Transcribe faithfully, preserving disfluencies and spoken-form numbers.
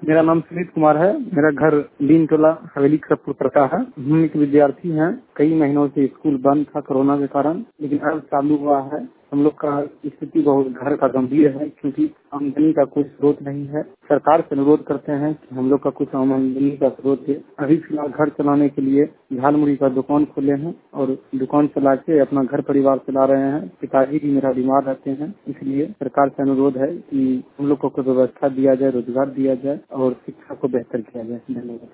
मेरा नाम सुमित कुमार है। मेरा घर लीन टोला हवेली खड़गपुर पड़ता है। हम एक विद्यार्थी हैं। कई महीनों से स्कूल बंद था कोरोना के कारण, लेकिन अब चालू हुआ है। हम लोग का स्थिति बहुत घर का गंभीर है, क्योंकि आमदनी का कोई स्रोत नहीं है। सरकार से अनुरोध करते हैं कि हम लोग का कुछ आमदनी का स्रोत है। अभी फिलहाल घर चलाने के लिए झाल मुड़ी का दुकान खोले हैं और दुकान चला के अपना घर परिवार चला रहे हैं। पिताजी भी मेरा बीमार रहते हैं, इसलिए सरकार से अनुरोध है कि हम लोग को कोई व्यवस्था दिया जाए, रोजगार दिया जाए और शिक्षा को बेहतर किया जाए। धन्यवाद।